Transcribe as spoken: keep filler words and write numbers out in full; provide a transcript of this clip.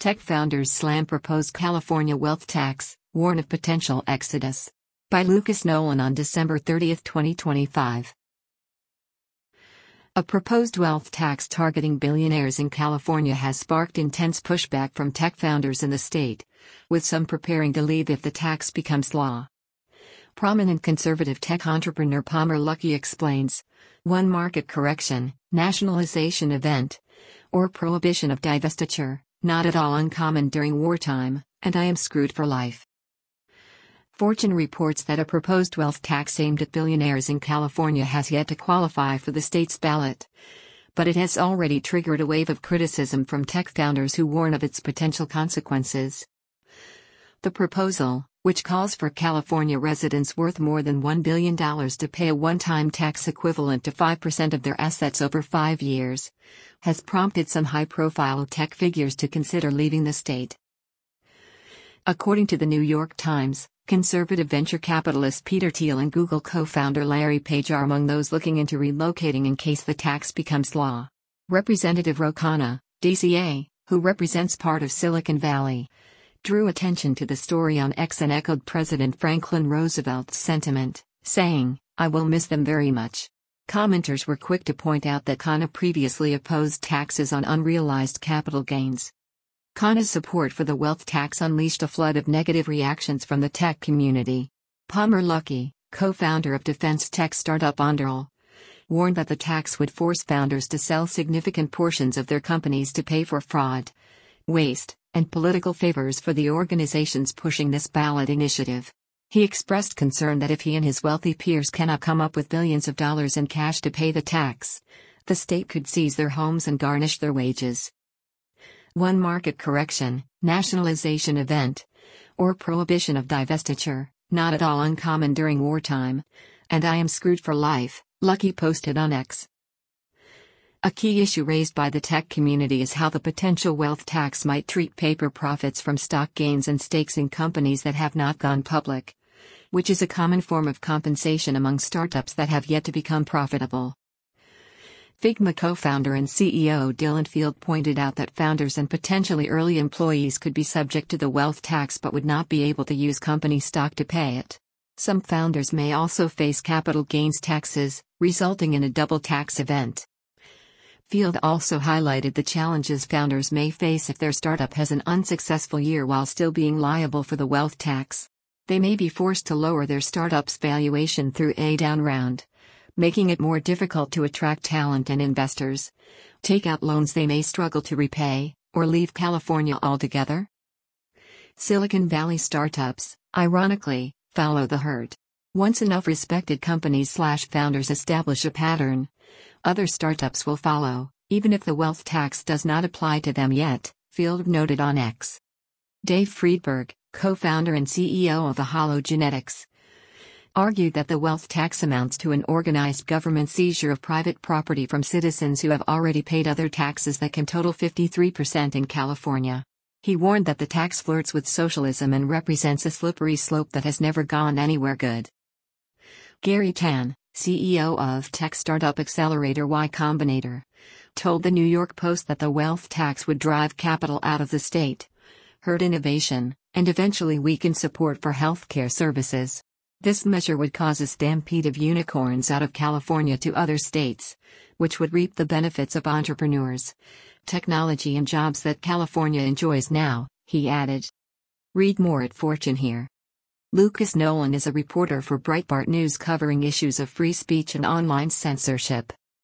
Tech founders slam proposed California wealth tax, warn of potential exodus. By Lucas Nolan on December thirtieth, twenty twenty-five. A proposed wealth tax targeting billionaires in California has sparked intense pushback from tech founders in the state, with some preparing to leave if the tax becomes law. Prominent conservative tech entrepreneur Palmer Luckey explains, one market correction, nationalization event, or prohibition of divestiture, not at all uncommon during wartime, and I am screwed for life. Fortune reports that a proposed wealth tax aimed at billionaires in California has yet to qualify for the state's ballot. But it has already triggered a wave of criticism from tech founders who warn of its potential consequences. The proposal, which calls for California residents worth more than one billion dollars to pay a one-time tax equivalent to five percent of their assets over five years, has prompted some high-profile tech figures to consider leaving the state. According to the New York Times, conservative venture capitalist Peter Thiel and Google co-founder Larry Page are among those looking into relocating in case the tax becomes law. Representative Ro Khanna, D C A, who represents part of Silicon Valley, drew attention to the story on X and echoed President Franklin Roosevelt's sentiment, saying, "I will miss them very much." Commenters were quick to point out that Khanna previously opposed taxes on unrealized capital gains. Khanna's support for the wealth tax unleashed a flood of negative reactions from the tech community. Palmer Luckey, co-founder of defense tech startup Anduril, warned that the tax would force founders to sell significant portions of their companies to pay for fraud, waste, and political favors for the organizations pushing this ballot initiative. He expressed concern that if he and his wealthy peers cannot come up with billions of dollars in cash to pay the tax, the state could seize their homes and garnish their wages. One market correction, nationalization event, or prohibition of divestiture, not at all uncommon during wartime, and I am screwed for life, Luckey posted on X. A key issue raised by the tech community is how the potential wealth tax might treat paper profits from stock gains and stakes in companies that have not gone public, which is a common form of compensation among startups that have yet to become profitable. Figma co-founder and C E O Dylan Field pointed out that founders and potentially early employees could be subject to the wealth tax but would not be able to use company stock to pay it. Some founders may also face capital gains taxes, resulting in a double tax event. Field also highlighted the challenges founders may face if their startup has an unsuccessful year while still being liable for the wealth tax. They may be forced to lower their startup's valuation through a down round, making it more difficult to attract talent and investors, take out loans they may struggle to repay, or leave California altogether. Silicon Valley startups, ironically, follow the herd. Once enough respected companies slash founders establish a pattern, other startups will follow, even if the wealth tax does not apply to them yet, Field noted on X. Dave Friedberg, co-founder and C E O of Ahalo Genetics, argued that the wealth tax amounts to an organized government seizure of private property from citizens who have already paid other taxes that can total fifty-three percent in California. He warned that the tax flirts with socialism and represents a slippery slope that has never gone anywhere good. Gary Tan, C E O of tech startup accelerator Y Combinator, told the New York Post that the wealth tax would drive capital out of the state, hurt innovation, and eventually weaken support for healthcare services. This measure would cause a stampede of unicorns out of California to other states, which would reap the benefits of entrepreneurs, technology and jobs that California enjoys now, he added. Read more at Fortune here. Lucas Nolan is a reporter for Breitbart News covering issues of free speech and online censorship.